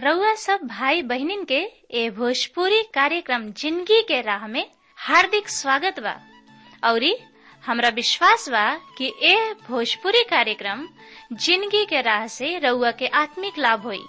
रउआ सब भाई बहनिन के ए भोजपुरी कार्यक्रम जिंदगी के राह में हार्दिक स्वागत बा। औरी हमरा विश्वास बा कि ए भोजपुरी कार्यक्रम जिंदगी के राह से रउआ के आत्मिक लाभ होई।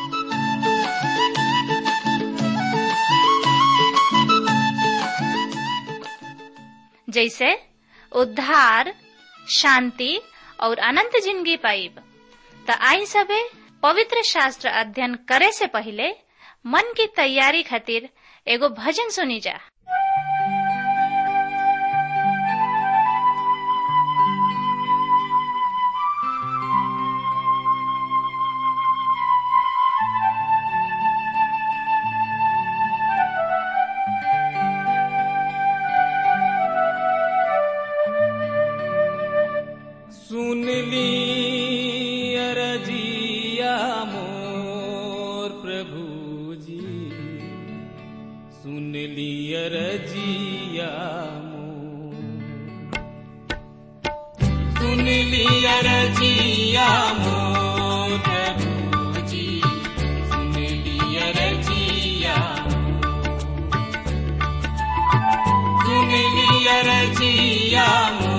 जैसे उद्धार, शांति और अनंत जिंदगी पाइब। त आई सबे पवित्र शास्त्र अध्ययन करे से पहले मन की तैयारी खातिर एगो भजन सुनी जा। सुन ली अरजिया मोर प्रभु जी, सुन ली अरजिया मोर, सुन ली अरजिया मोर प्रभु जी, सुन ली अरजिया मोर, सुन ली अरजिया मोर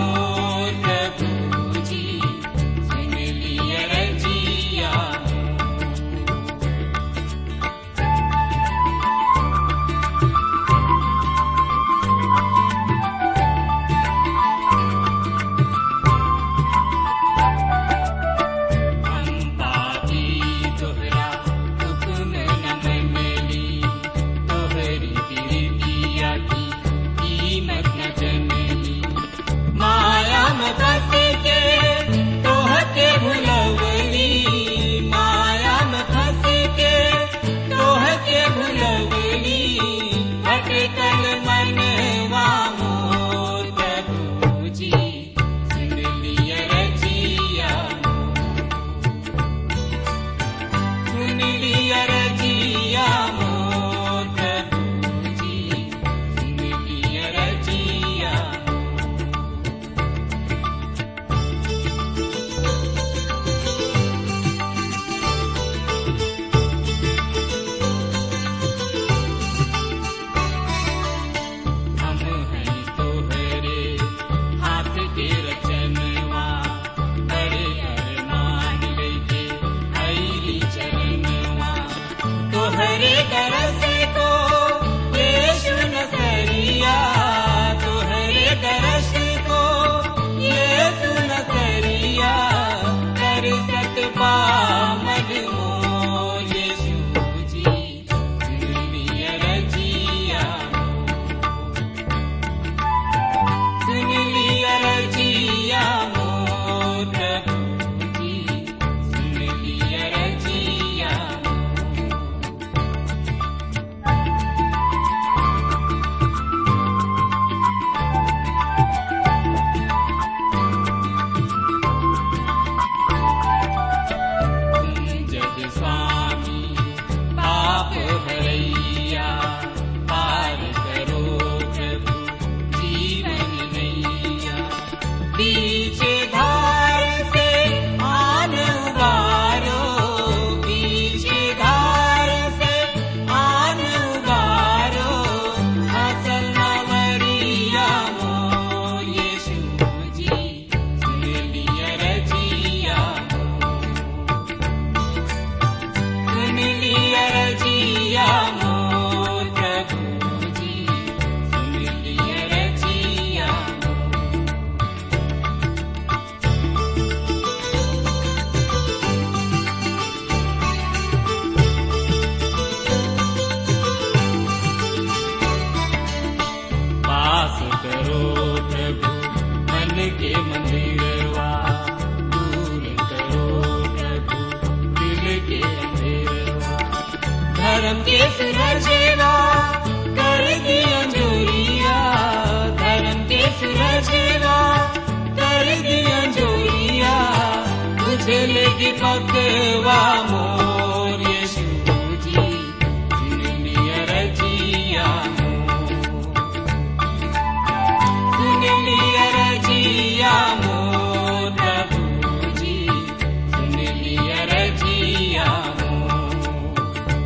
धर्म के सुरजेवा कर दिया जोरिया, धर्म के सुरजेवा कर दिया जोरिया, तुझे लेगी पकवा मोर यीशु जी, सुन लिया रजिया मोर, सुन लिया रजिया मोर प्रभु जी, सुन लिया रजिया मोर।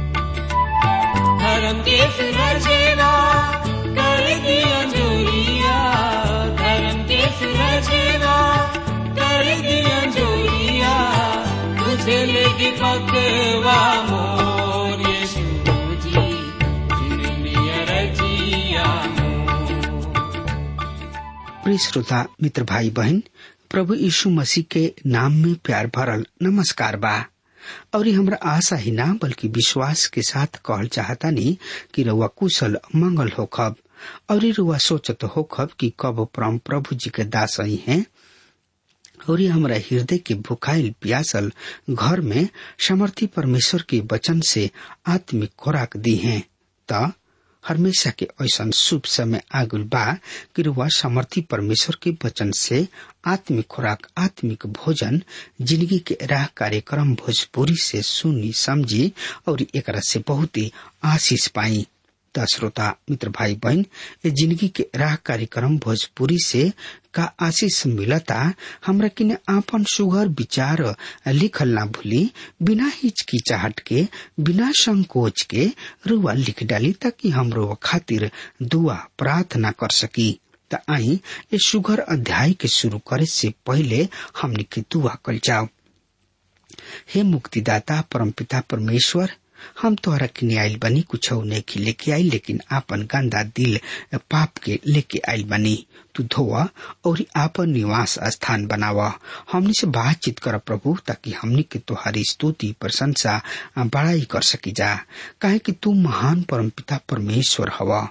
धर्म के सुरजेवा कर दिया जोरिया, धर्म के सुरजेवा कर दिया जोरिया, तुझे लेगी पकवा मोर यीशु जी, चुन लिया रजिया मोर। प्रिय श्रोता मित्र भाई बहन, प्रभु यीशु मसीह के नाम में प्यार भरल नमस्कार बा। और हमरा आशा ही ना बल्कि विश्वास के साथ कहल चाहता नहीं कि रउआ कुशल मंगल होखब और रउआ सोचत होखब कि कब परम प्रभु जी के दास ही हैं और हमरा हृदय के भुखाइल प्यासल घर में समर्थी परमेश्वर के वचन से आत्मिक खुराक दी है। त हमेशा के ऐसा शुभ समय आगुल बा कि रुआ समर्थी परमेश्वर के वचन से आत्मिक खुराक, आत्मिक भोजन, जिंदगी के राह कार्यक्रम भोजपुरी से सुनी समझी और एकरा से बहुत ही आशीष पाई। श्रोता मित्र भाई बहन, ये जिंदगी के राह कार्यक्रम भोजपुरी से का आशीष मिलता हमरा किने आपन सुघर विचार लिखल ना भूली, बिना हिचकिचाहट के, बिना संकोच के रुआ लिख डाली ताकि हमरो खातिर दुआ प्रार्थना कर सकी। त आई ये सुघर अध्याय के शुरू करे से पहले हमनी के दुआ कल जाओ। हे मुक्तिदाता परमपिता परमेश्वर, हम तोहरा किने आइल बनी, कुछ नहीं लेके आई, लेकिन आपन गंदा दिल पाप के लेके आइल बनी। तू धोवा और आपन निवास स्थान बनावा। हमनी से बातचीत कर प्रभु, ताकि हमनी के तोहारी स्तुति प्रशंसा बड़ाई कर सकी जा। काहे कि तू महान परमपिता परमेश्वर हवा,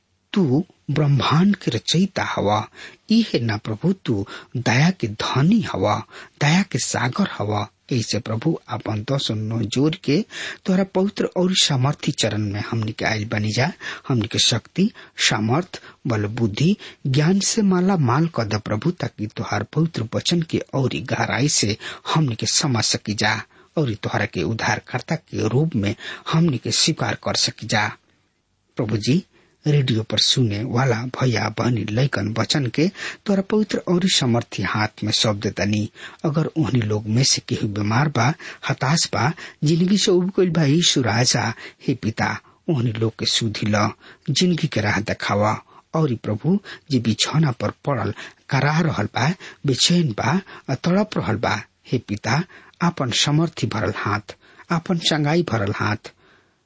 तू ब्रह्मांड के रचयिता हवा। इहे ना प्रभु, तू दया के धनी हवा, दया के सागर हवा। ऐसे प्रभु आपन दोनों जोड़ के तोहरा पवित्र और सामर्थी चरण में हमनी के आयल बनी जा। हमनी के शक्ति, सामर्थ, बल, बुद्धि, ज्ञान से माला माल कर दे प्रभु, ताकि तोहार पवित्र वचन के और गहराई से हमनी के समझ सकी जा और तोहरा के उद्धारकर्ता के रूप में हमनी के स्वीकार कर सकी जा। प्रभु जी, रेडियो पर सुने वाला भैया बहनी लैकन वचन के तोरा पवित्र और समर्थी हाथ में सौंप देतनी। अगर उन्हीं लोग में से केहू बीमार बा, हताश बा, जिंदगी से उब गइल बा, यीशु राजा हे पिता उन्हीं लोग के सुधी ल, जिंदगी के राह दिखावा। और प्रभु जी बिछौना पर पड़ल करा रहल बा, बेचैन बा, तड़प रहल बा, हे पिता आपन समर्थी भरल हाथ, आपन चंगाई भरल हाथ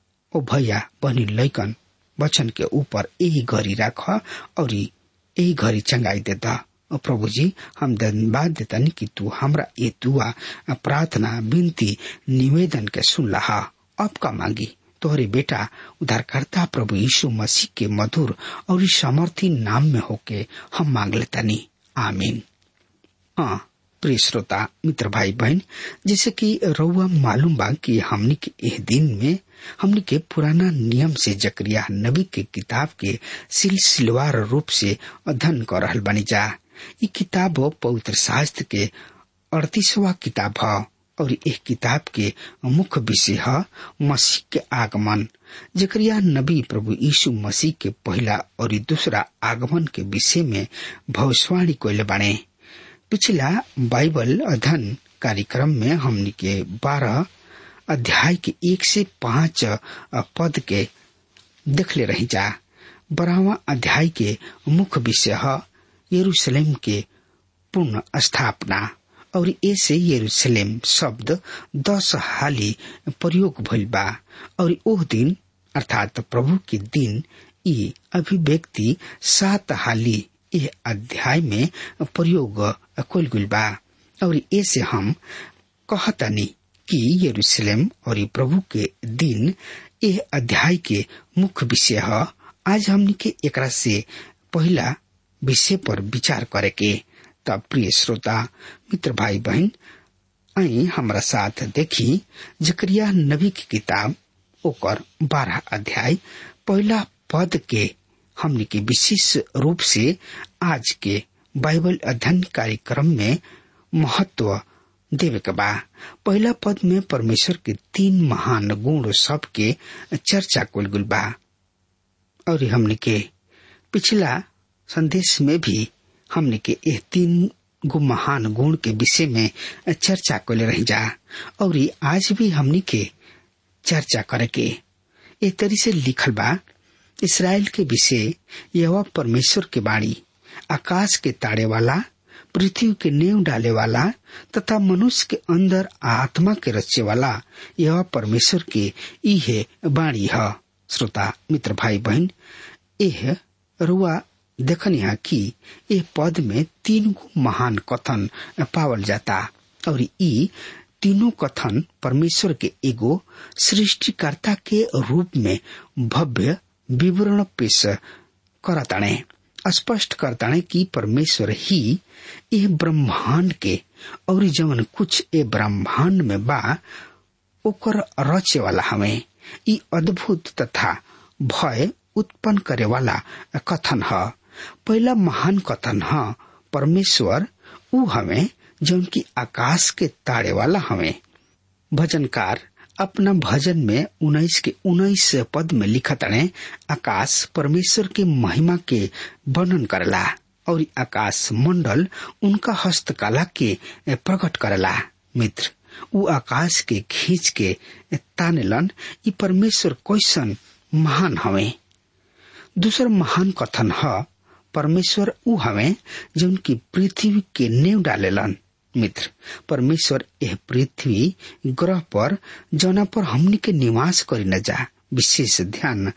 ओ भैया बहनी लैकन वचन के ऊपर यही घड़ी रख और यही घड़ी चंगाई देता। प्रभु जी, हम धन्यवाद देता नहीं कि तू हमरा ये दुआ, प्रार्थना, विनती, निवेदन के सुन लहा। अब का मांगी तोहरे बेटा उद्धारकर्ता प्रभु यीशु मसीह के मधुर और सामर्थी नाम में होके हम मांग लेता नहीं। आमीन। हाँ प्रिय श्रोता मित्र भाई बहन, जैसे कि रउआ मालूम बा कि हमनी के एह दिन में हमनी के पुराना नियम से जकरिया नबी के किताब के सिलसिलेवार रूप से अध्ययन कर रहल बनी जा। ये किताब पवित्र शास्त्र के 38वां किताब है और एक किताब के मुख्य विषय है मसीह के आगमन। जकरिया नबी प्रभु यीशु मसीह के पहला और दूसरा आगमन के विषय में भविष्यवाणी कइले बाणे। पिछला बाइबल अध्ययन कार्यक्रम में हमनी के 12 अध्याय के 1 से 5 पद के देखले रही जा। 12वां अध्याय के मुख्य विषय है यरूशलेम के पुनः स्थापना और ऐसे यरूशलेम शब्द 10 हाली प्रयोग भइल बा और ओह दिन अर्थात प्रभु के दिन ये अभिव्यक्ति 7 हाली यह अध्याय में प्रयोग कइल गइल बा। और ऐसे हम कहतानी कि यरूशलेम और प्रभु के दिन यह अध्याय के मुख्य विषय है। आज हमनी के एकरा से पहला विषय पर विचार करे के। तब प्रिय श्रोता मित्र भाई बहन, आई हमरा साथ देखी जकरिया नबी की किताब ओकर 12 अध्याय पहला पद के हमनी के विशेष रूप से आज के बाइबल अध्ययन कार्यक्रम में महत्व देवे के बा। पहला पद में परमेश्वर के 3 महान गुण सब के चर्चा कइल गइल बा और हमने के पिछला संदेश में भी हमने के यह 3 महान गुण के विषय में चर्चा कइले रही जा और आज भी हमने के चर्चा करे के। ए तरी से लिखल बा, इसराइल के विषय यहोवा परमेश्वर के बाणी, आकाश के ताड़े वाला, पृथ्वी के नेव डाले वाला तथा मनुष्य के अंदर आत्मा के रचे वाला यहोवा परमेश्वर के इहे बाणी है। श्रोता मित्र भाई बहन, यह रुआ देखनिया कि ये पद में 3 महान कथन पावल जाता और ई तीनों कथन परमेश्वर के एगो सृष्टिकर्ता के रूप में भव्य विवरण पेश करताने, स्पष्ट करताने कि परमेश्वर ही ये ब्रह्मांड के और जवन कुछ ए ब्रह्मांड में बा ओकर रचे वाला हमें ई अद्भुत तथा भय उत्पन्न करे वाला कथन है। पहला महान कथन है परमेश्वर ऊ हमें जौन की आकाश के ताड़े वाला हमें। भजनकार अपना भजन में 19 के 19 पद में लिखत है, आकाश परमेश्वर के महिमा के वर्णन करला और आकाश मंडल उनका हस्तकला के प्रकट करला। मित्र, ऊ आकाश के खींच के तानेलन, ई परमेश्वर कैसन महान हवे। दूसरा महान कथन है परमेश्वर ऊ हवे जौन की पृथ्वी के नेव डालेलन। मित्र, परमेश्वर यह पृथ्वी ग्रह पर जौना पर हमनी के निवास करी न जा विशेष ध्यान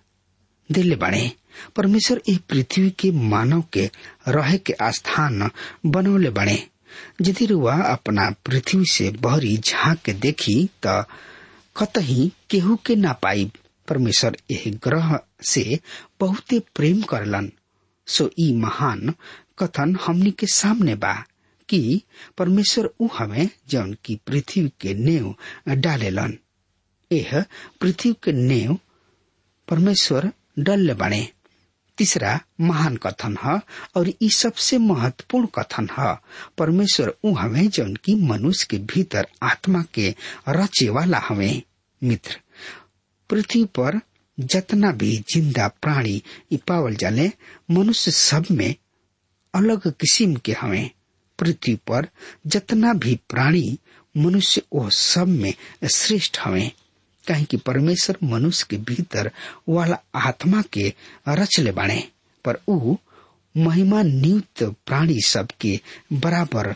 दिले बाड़े। परमेश्वर यह पृथ्वी के मानव के रहे के स्थान बनौले बाड़े। यदि रुआ अपना पृथ्वी से बहरी झांक के देखी त कतही केहू के ना पाई। परमेश्वर यह ग्रह से बहुते प्रेम करलन। सो ई महान कथन हमनी के सामने बा कि परमेश्वर ऊ हमें जौन की पृथ्वी के नेव डालेलन। यह पृथ्वी के नेव परमेश्वर डालले बाणे। तीसरा महान कथन है और ई सबसे महत्वपूर्ण कथन है परमेश्वर ऊ हमें जौन की मनुष्य के भीतर आत्मा के रचे वाला हमें। मित्र, पृथ्वी पर जतना भी जिंदा प्राणी पावल जाले मनुष्य सब में अलग किस्म के हमें। पृथ्वी पर जतना भी प्राणी मनुष्य वो सब में श्रेष्ठ हमें, कहीं कि परमेश्वर मनुष्य के भीतर वाला आत्मा के रचले बाणे। पर ऊ महिमा नियुक्त प्राणी सब के बराबर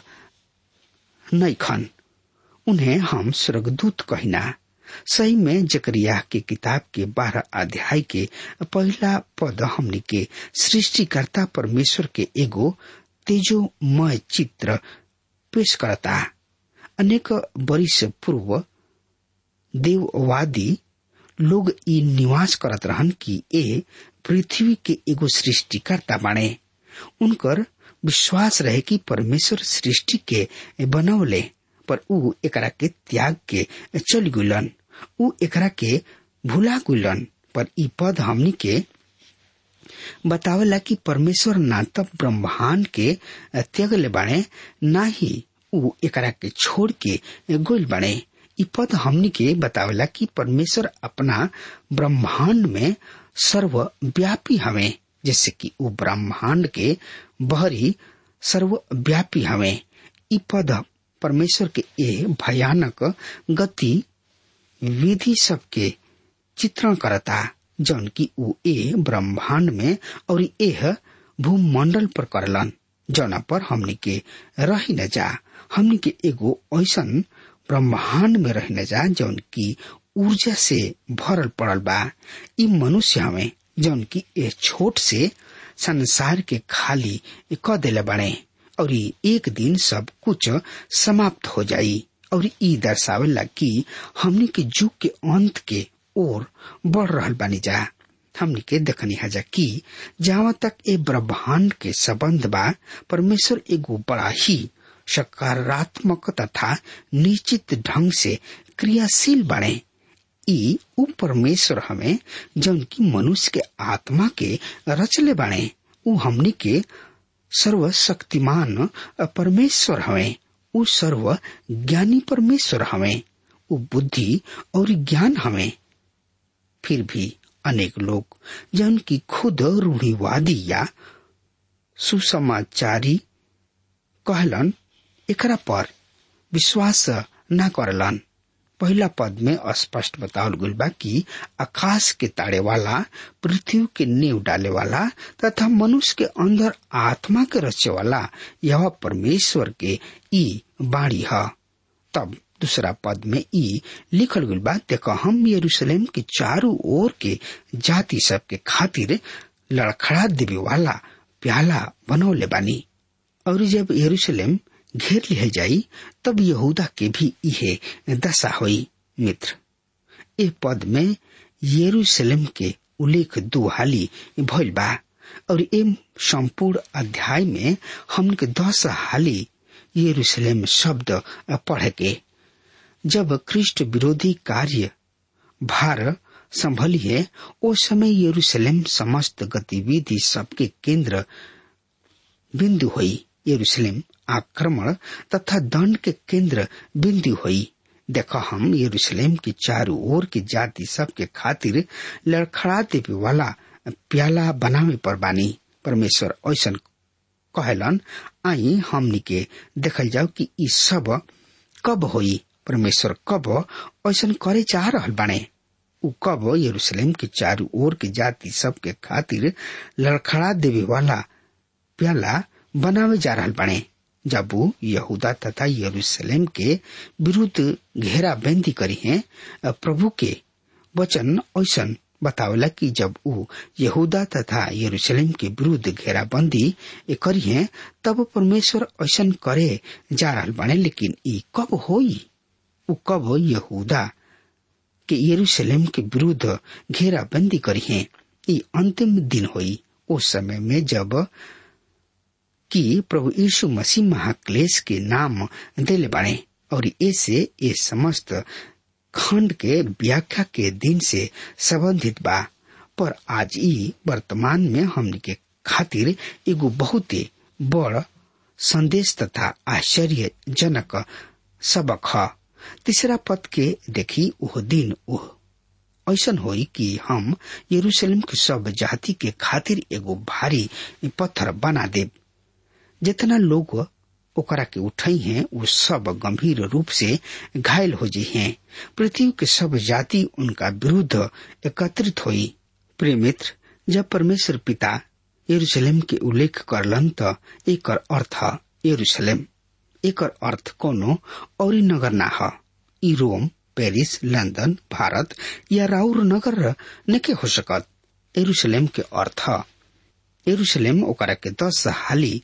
नहीं खन। उन्हें हम स्वर्गदूत कहिना। सही में जकरिया के किताब के 12 अध्याय के पहला पद हमनी के सृष्टिकर्ता परमेश्वर के एगो तेजोमय चित्र पेश करता। अनेक वर्ष पूर्व देववादी लोग ई निवास करत रहन कि ए पृथ्वी के एगो सृष्टिकर्ता बाणे। उनकर विश्वास रहे कि परमेश्वर सृष्टि के बनौले, पर ऊ एकरा के त्याग के चल गुलन, ऊ एकरा के भुला गुलन। पर ई पद हमनी के बतावला कि परमेश्वर ना तब ब्रह्मांड के त्यागले बाणे, ना ही ऊ एकरा के छोड़ के गोल बाणे। ई पद हमनी के बतावला कि परमेश्वर अपना ब्रह्मांड में सर्वव्यापी हवे, जैसे कि ऊ ब्रह्मांड के बहरी सर्वव्यापी हवे। ई पद परमेश्वर के ए भयानक गति विधि सबके चित्रण करता जौन की ऊ ए ब्रह्मांड में और एह भूमंडल पर करलन, जौना पर हमनी के रही न जा। हमनी के एगो ऐसन ब्रह्मांड में रही न जा जौन की ऊर्जा से भरल पड़ल बा। ई मनुष्य हमें जौन की ए छोट से संसार के खाली क देले बाड़े और एक दिन सब कुछ समाप्त हो जाई। और ई दर्शावेला कि हमनी के युग के अंत के ओर बढ़ रहल बानी जा। हमनी के देखनी हजा कि जहाँ तक ए ब्रह्मांड के संबंध बा परमेश्वर एगो बड़ा ही सकारात्मक तथा निश्चित ढंग से क्रियाशील बने। ई ऊ परमेश्वर हमें जौन की मनुष्य के आत्मा के रचले बने। ऊ हमनी के सर्वशक्तिमान परमेश्वर हमें, ऊ सर्व ज्ञानी परमेश्वर हमें, ऊ बुद्धि और ज्ञान हमें। फिर भी अनेक लोग जन की खुद रूढ़िवादी या सुसमाचारी कहलन एकरा पर विश्वास न करलन। पहला पद में स्पष्ट बतावल गइल बा कि आकाश के ताड़े वाला, पृथ्वी के नींव डाले वाला तथा मनुष्य के अंदर आत्मा के रचे वाला यह परमेश्वर के ई बाणी है। तब दूसरा पद में ई लिखल गइल बा, देखो हम यरूशलेम के चारों ओर के जाति सब के खातिर लड़खड़ा देवे वाला प्याला बनौले बानी। और जब यरूशलेम घेर लिया जाई तब यहूदा के भी इहे दशा हुई। मित्र, ए पद में यरूशलेम के उल्लेख 2 हाली भइल बा और ए संपूर्ण अध्याय में हमके 10 हाली यरूशलेम शब्द पढ़े के। जब ख्रिस्ट विरोधी कार्य भार संभली है उस समय यरूशलेम समस्त गतिविधि सबके केंद्र बिंदु हुई। यरूशलेम आक्रमण तथा दंड के केंद्र बिंदु हुई। देखो हम यरूशलेम के चारों ओर की जाति सब के खातिर लड़खड़ा देवे वाला प्याला बनावे पर बानी। परमेश्वर ऐसा कहलन, आई हमनी के देखल जाओ कि ई सब कब होई। परमेश्वर कब ऐसा करे चाह रहल बाने, उ कब यरूशलेम के चारों ओर की जाति सब के खातिर लड़खड़ा देवे वाला प्याला बनावे जा रहल बाने। जब वो यहूदा तथा यरूशलेम के विरुद्ध घेराबंदी करी है, प्रभु के वचन ऐसा बतावला कि जब वो यहूदा तथा यरूशलेम के विरुद्ध घेराबंदी करी है तब परमेश्वर ऐसा करे जा रहल बाने। लेकिन ई कब होई? उ कब यहूदा के यरूशलेम के विरुद्ध घेराबंदी करी है? ई अंतिम दिन होई, उस समय में जब कि प्रभु यीशु मसीह महाक्लेश के नाम देले बाणे और ऐसे ये समस्त खंड के व्याख्या के दिन से संबंधित बा। पर आज ई वर्तमान में हमने के खातिर एगो बहुत बड़ संदेश तथा आश्चर्यजनक सबक है। तीसरा पद के देखी, वह दिन वह ऐसा होई कि हम यरूशलेम के सब जाति के खातिर एगो भारी पत्थर बना देव। जितना लोग ओकरा के उठाई हैं वो सब गंभीर रूप से घायल हो जी हैं। पृथ्वी के सब जाति उनका विरुद्ध एकत्रित हुई। प्रिय मित्र, जब परमेश्वर पिता यरूशलेम के उल्लेख करलन त एकर अर्थ यरूशलेम, एकर अर्थ कोनो और नगर ना है। ई रोम, पेरिस, लंदन, भारत या राउर नगर नके हो सकत। यरूशलेम के अर्थ यरूशलेम ओकरा के 10 हाली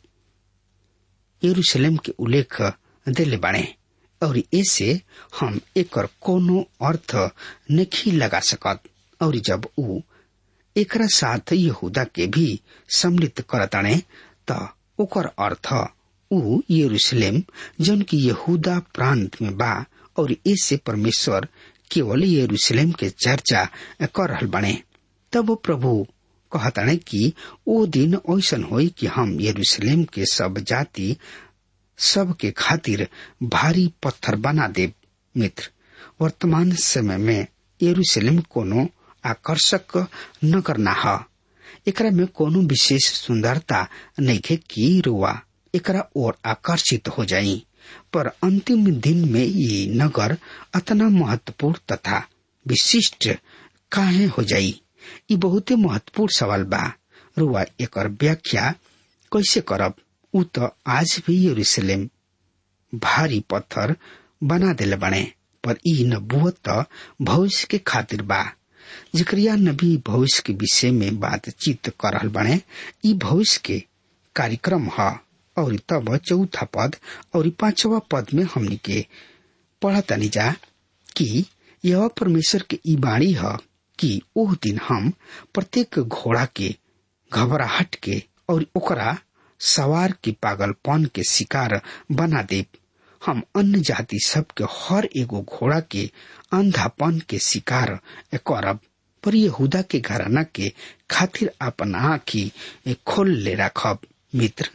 यरूशलेम के उल्लेख देले बाणे और ऐसे हम एकर कोनो अर्थ नहीं लगा सकत। और जब उ एकरा साथ यहूदा के भी सम्मिलित करताणे त ओकर अर्थ उ यरूशलेम जन की यहूदा प्रांत में बा और ऐसे परमेश्वर केवल यरूशलेम के चर्चा कर रहल बाणे। तब प्रभु कहताणे कि ओ दिन ऐसा होई कि हम यरूशलेम के सब जाति सब के खातिर भारी पत्थर बना देव। मित्र, वर्तमान समय में यरूशलेम कोनो आकर्षक नगर ना है। एकरा में कोनो विशेष सुंदरता नहीं है कि रुआ एकरा और आकर्षित हो जाई। पर अंतिम दिन में ये नगर अतना महत्वपूर्ण तथा विशिष्ट काहे हो जाई? ये बहुत महत्वपूर्ण सवाल बा। रुआ एकर व्याख्या कैसे करब? उ तो आज भी यरूशलेम भारी पत्थर बना देले बने। पर ई नबूवत भविष्य के खातिर बा। जिकरिया नबी भविष्य के विषय में बातचीत कर रहल बने। ई भविष्य के कार्यक्रम है। और तब चौथा पद और 5वां पद में हमनी के पढ़तनी जा कि यह परमेश्वर के ई बाणी है कि ओह दिन हम प्रत्येक घोड़ा के घबराहट के और ओकरा सवार के पागलपन के शिकार बना देव। हम अन्य जाति सब के हर एगो घोड़ा के अंधापन के शिकार करब। पर यहूदा के घराना के खातिर अपन आँखी खोल ले रखब। मित्र,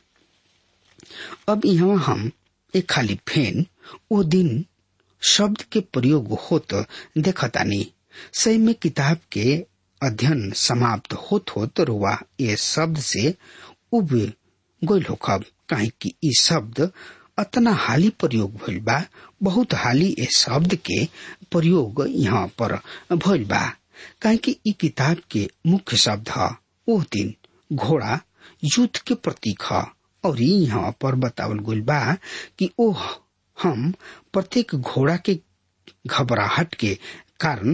अब यहाँ हम एक खाली फेन ओ दिन शब्द के प्रयोग होत देखतानी। सही में किताब के अध्ययन समाप्त होत रुआ ये शब्द से उब गोल होखब। काहे कि ई शब्द अतना हाली प्रयोग भइल बा। बहुत हाली ए शब्द के प्रयोग यहाँ पर भइल बा, काहे कि इ किताब के मुख्य शब्द है ओ दिन घोड़ा युद्ध के प्रतीक है। और यहाँ पर बतावल गइल बा कि ओ हम प्रत्येक घोड़ा के घबराहट के कारण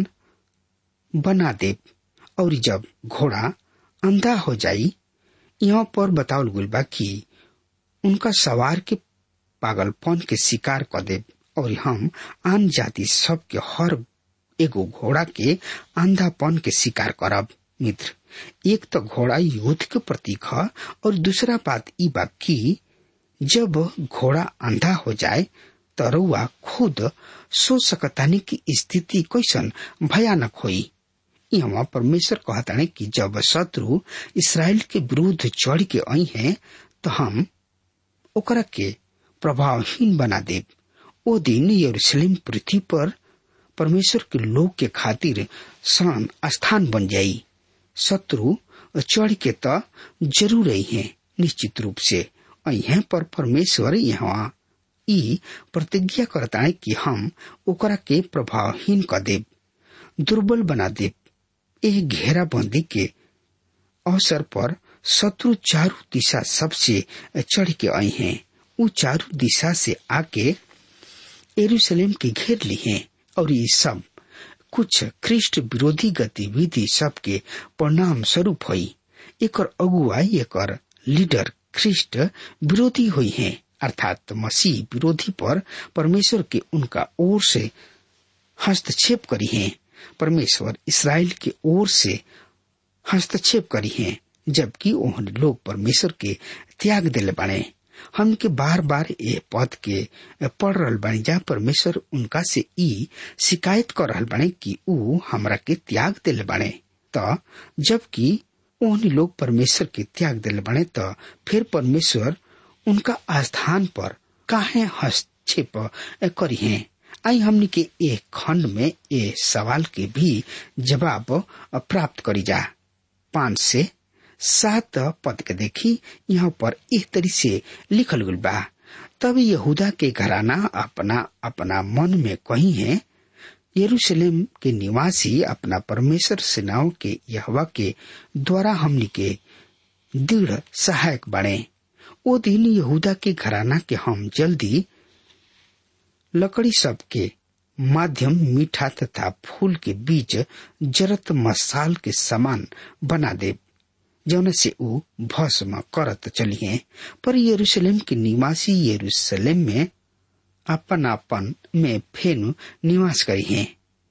बना दे, और जब घोड़ा अंधा हो जाई, यहाँ पर बतावल गइल बा कि उनका सवार के पागलपन के शिकार कर दे, और हम आन जाति सब के हर एगो घोड़ा के अंधापन के शिकार करब। मित्र, एक तो घोड़ा युद्ध के प्रतीक है, और दूसरा बात ई बा कि जब घोड़ा अंधा हो जाए तो रउआ खुद सोच सकतानी की स्थिति कैसन भयानक होई। यहाँ परमेश्वर कहताने कि जब शत्रु इसराइल के विरुद्ध चढ़ के आई हैं तो हम ओकरा के प्रभावहीन बना देब। ओ दिन यरूशलेम पृथ्वी पर परमेश्वर के लोग के खातिर शान स्थान बन जाई। शत्रु चढ़ के तो जरूर ही है, निश्चित रूप से आई हैं, पर परमेश्वर यहाँ ई प्रतिज्ञा करता है कि हम ओकरा के प्रभावहीन कर देब, दुर्बल बना देब। एक घेराबंदी के अवसर पर शत्रु चारों दिशा सबसे चढ़ के आई हैं। वो चारों दिशा से आके यरूशलेम के घेर ली हैं, और ये सब कुछ ख्रिस्ट विरोधी गतिविधि सबके परिणाम स्वरूप हुई। एक अगुवाई, एक लीडर ख्रिस्ट विरोधी हुई है, अर्थात मसीह विरोधी पर परमेश्वर के उनका ओर से हस्तक्षेप करी है। परमेश्वर इसराइल के ओर से हस्तक्षेप करी है, जबकि उन्होंने लोग परमेश्वर के त्याग दिले बने। हम के बार बार ये पद के पढ़ रहल बनी जा, परमेश्वर उनका से ई शिकायत कर रहल बने कि ऊ हमरा के त्याग दिले बने। तो जबकि उन्हें लोग परमेश्वर के त्याग दिले बने, तो फिर परमेश्वर उनका आस्थान पर काहे हस्तक्षेप करी है। आई हमने के एक खंड में ये सवाल के भी जवाब प्राप्त करी जा। 5 से 7 पद के देखी, यहाँ पर एक तरी से लिखल गइल बा। तब यहूदा के घराना अपना अपना मन में कही है, यरूशलेम के निवासी अपना परमेश्वर सेनाओं के यहोवा के द्वारा हमनी के दृढ़ सहायक बने। ओ दिन यहूदा के घराना के हम जल्दी लकड़ी सब के माध्यम मीठा तथा फूल के बीच जरत मसाल के समान बना दे, जौन से ऊ भस्म करत चली है। पर यरूशलेम के निवासी यरूशलेम में अपनापन में फेनु निवास करी है।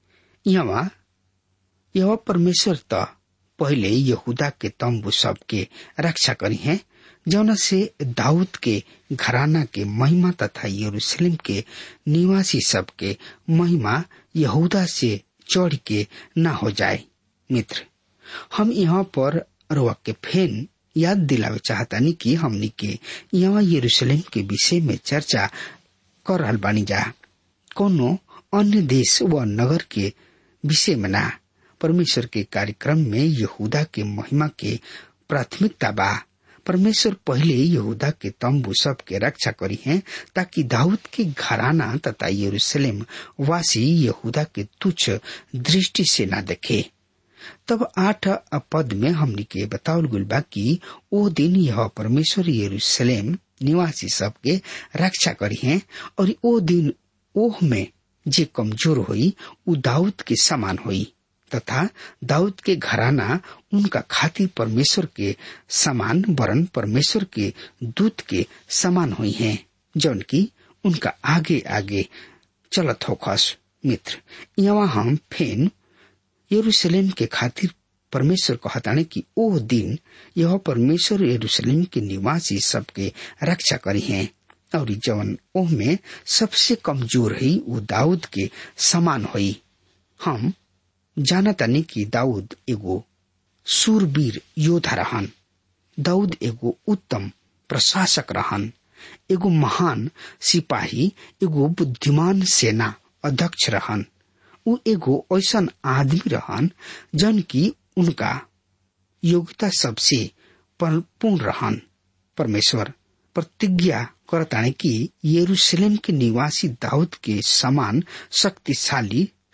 यह परमेश्वर तो पहले यहूदा के तंबू सब के रक्षा करी है, जौन से दाऊद के घराना के महिमा तथा यरूशलेम के निवासी सब के महिमा यहूदा से चढ़ के न हो जाए। मित्र, हम यहाँ पर रोआ के फेन याद दिलावे चाहतानी कि हमनी के यहाँ यरूशलेम के विषय में चर्चा कर रहल बानी जा, कोनो अन्य देश व नगर के विषय में ना। परमेश्वर के कार्यक्रम में यहूदा के महिमा के प्राथमिकता बा। परमेश्वर पहले यहूदा के तंबू सब के रक्षा करी हैं, ताकि दाऊद के घराना तथा यरूशलेम वासी यहूदा के तुच्छ दृष्टि से न देखे। तब 8 पद में हमनी के बतावल गइल बा कि ओ दिन यह परमेश्वर यरूशलेम निवासी सब के रक्षा करी हैं, और ओ दिन ओह में जे कमजोर हुई उ दाऊद के समान हुई, तथा दाऊद के घराना उनका खातिर परमेश्वर के समान वरन परमेश्वर के दूत के समान हुई हैं, जौन की उनका आगे आगे चलत होखस। मित्र, यहाँ हम फेन यरूशलेम के खातिर परमेश्वर कहताने कि ओ दिन यह परमेश्वर यरूशलेम के निवासी सबके रक्षा करी हैं, और जवन ओह में सबसे कमजोर है वो दाऊद के समान हुई। हम जानतानी कि दाऊद एगो सूरवीर योद्धा रहन, दाऊद एगो उत्तम प्रशासक रहन, एगो महान सिपाही, एगो बुद्धिमान सेना अध्यक्ष रहन। उ एगो ऐसन आदमी रहन जन की उनका योग्यता सबसे परिपूर्ण रहन। परमेश्वर प्रतिज्ञा करता है कि यरूशलेम के निवासी दाऊद के समान शक्तिशाली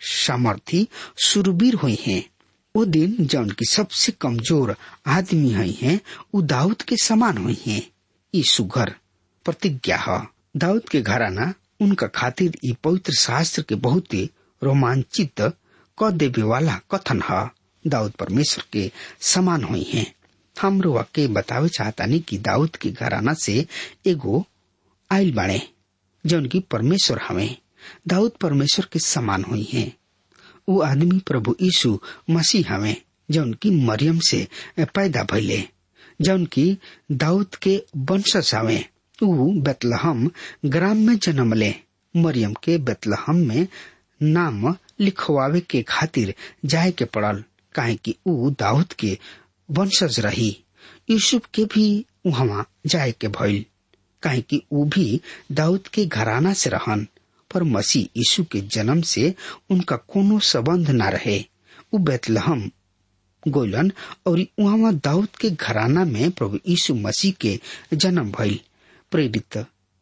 सामर्थी सुरवीर हुई हैं। वो दिन जौन की सबसे कमजोर आदमी हुई हैं, वो दाऊद के समान हुई हैं। ये सुघर प्रतिज्ञा है। दाऊद के घराना उनका खातिर ये पवित्र शास्त्र के बहुत ही रोमांचित क देवे वाला कथन है। दाऊद परमेश्वर के समान हुई हैं। हमरो वाक्य बतावे चाहता नहीं कि दाऊद के घराना से एगो आइल बाणे जौन की परमेश्वर हमें। दाऊद परमेश्वर के समान हुई हैं। वो आदमी प्रभु यीशु मसीह हमें जौन की मरियम से पैदा भइले, जौन की दाऊद के वंशज हमें। वो बेतलहम ग्राम में जन्म ले। मरियम के बेतलहम में नाम लिखवावे के खातिर जाए के पड़ल, काहे कि ऊ दाऊद के वंशज रही। यूसुफ के भी वहां जाए के भइल, काहे कि ऊ भी दाऊद के घराना से रहन। पर मसीह यीशु के जन्म से उनका कोनो संबंध न रहे। ऊ बेतलहम गोलन और वहां दाऊद के घराना में प्रभु यीशु मसीह के जन्म भइल। प्रेरित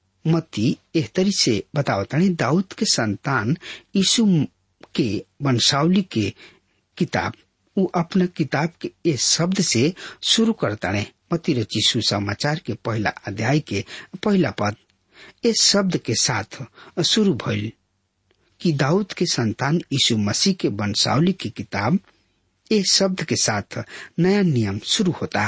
मत्ती एहतरी से बतावतानी दाऊद के संतान यीशु के वंशावली के किताब वो अपना किताब के इस शब्द से शुरू करता है। मत्ती रचित सुसमाचार के पहला अध्याय के पहला पद इस शब्द के साथ शुरू भइल कि दाऊद के संतान यीशु मसीह के वंशावली की किताब। इस शब्द के साथ नया नियम शुरू होता।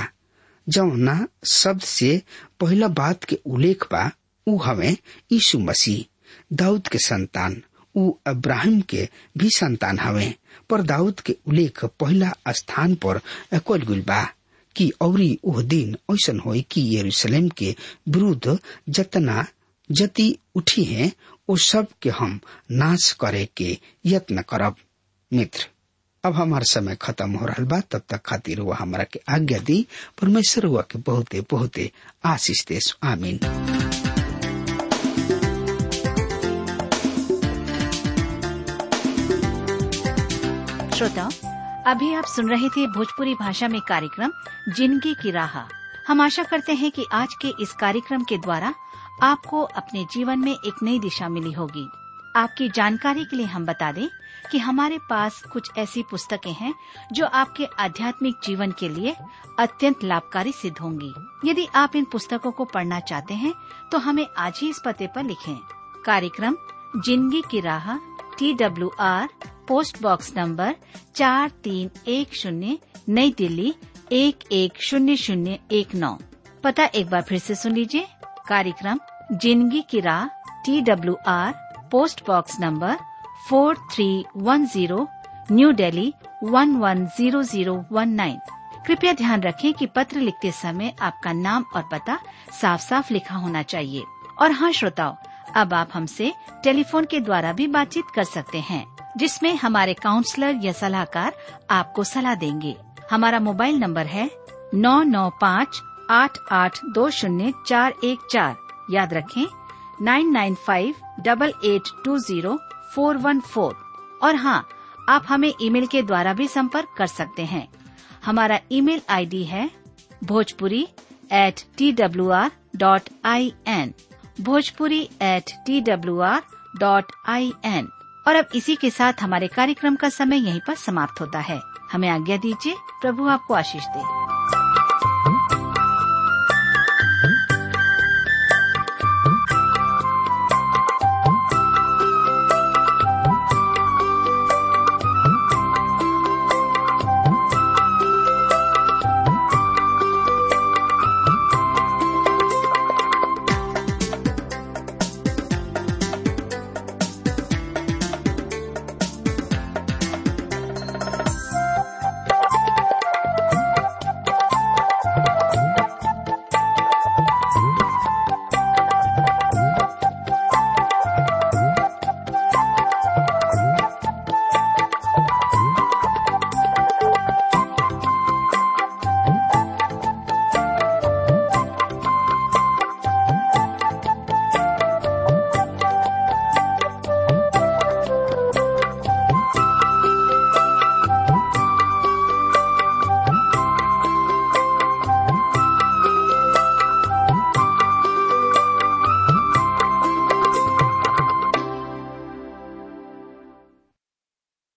जौना शब्द से पहला बात के उल्लेख बा ऊ हमें यीशु मसीह दाऊद के संतान। ऊ अब्राहिम के भी संतान हवे, पर दाऊद के उल्लेख पहला स्थान पर कल गुल बा कि औरी ओह दिन ऐसन होई कि यरूशलेम के विरुद्ध जतना जति उठी है वो सब के हम नाश करे के यत्न करब। मित्र, अब हमारा समय खत्म हो रहा बा। तब तक खातिर हुआ हमारा के आज्ञा दी। परमेश्वर हुआ के बहुते बहुते आशीष देश। आमीन। श्रोताओ, अभी आप सुन रहे थे भोजपुरी भाषा में कार्यक्रम जिंदगी की राह। हम आशा करते हैं कि आज के इस कार्यक्रम के द्वारा आपको अपने जीवन में एक नई दिशा मिली होगी। आपकी जानकारी के लिए हम बता दें कि हमारे पास कुछ ऐसी पुस्तकें हैं जो आपके आध्यात्मिक जीवन के लिए अत्यंत लाभकारी सिद्ध होंगी। यदि आप इन पुस्तकों को पढ़ना चाहते हैं तो हमें आज ही इस पते पर लिखें। कार्यक्रम जिंदगी की राह, TWR, पोस्ट बॉक्स नंबर 4310, नई दिल्ली 110019। पता एक बार फिर से सुन लीजिए। कार्यक्रम जिंदगी की राह, TWR, post box number 4310, New Delhi 110019। कृपया ध्यान रखें कि पत्र लिखते समय आपका नाम और पता साफ साफ लिखा होना चाहिए। और हाँ श्रोताओ, अब आप हमसे टेलीफोन के द्वारा भी बातचीत कर सकते हैं, जिसमें हमारे काउंसलर या सलाहकार आपको सलाह देंगे। हमारा मोबाइल नंबर है 9958820414। याद रखें 9958820414। और हाँ, आप हमें ईमेल के द्वारा भी संपर्क कर सकते हैं। हमारा ईमेल आईडी है bhojpuri@twr.in, bhojpuri@twr.in। और अब इसी के साथ हमारे कार्यक्रम का समय यहीं पर समाप्त होता है। हमें आज्ञा दीजिए। प्रभु आपको आशीष दे।